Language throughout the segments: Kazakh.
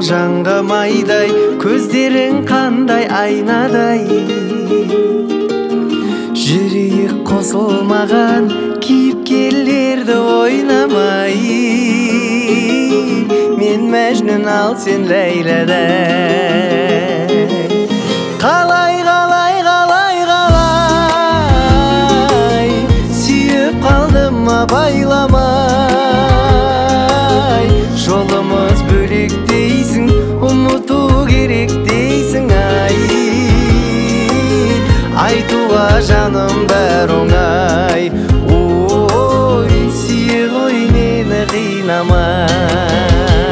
жанға майдай, көздерің қандай айнадай. Жүрек қосылмаған кейіпкерлерді ойнамай, мен Мәжнүн, ал сен Ләйлядай. Қалай, қалай, қалай, қалай сүйіп қалдым абайламай. Жолымыз бөлек дейсің, ұмыту керек дейсің, ай. Айтуға жаным бәр оңай, ой, сүйе ғой мені қинамай.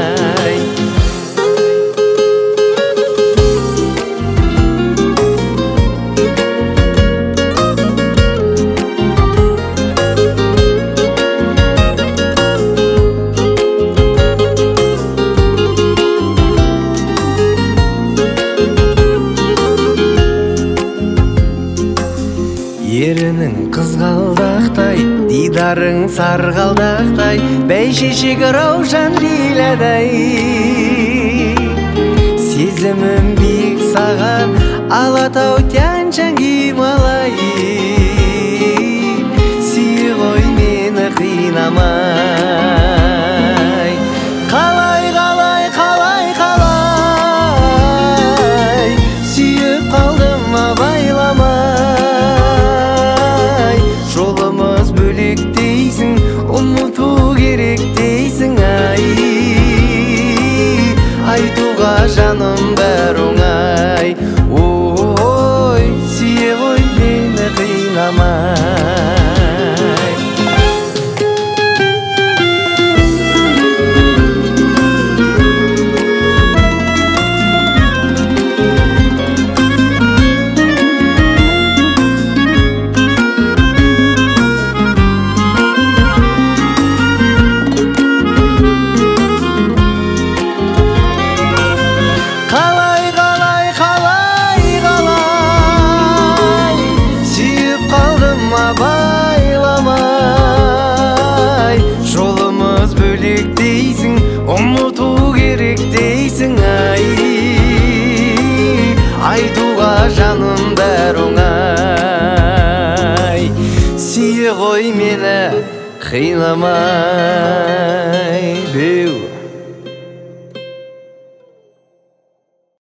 Ерінің қызғалдақтай, дидарың сарғалдақтай, бәйшешек раушан лилядай. Сезімім биік саған, Алатау Тянь-Шань Гималай. Сүйе ғой мені қинамай. Қалай, қалай, қалай, қалай сүйіп қалдым абайламай. Жолымыз бөлек дейсің, ұмыту керек дейсің, ай. Айтуға жаным бәр оңай, ой, сүйе ғой мені қинамай. Жолымыз бөлек дейсің, ұмыту керек дейсің, ай. Айтуға жаным бәр оңай, сүйе ғой мені қинамай.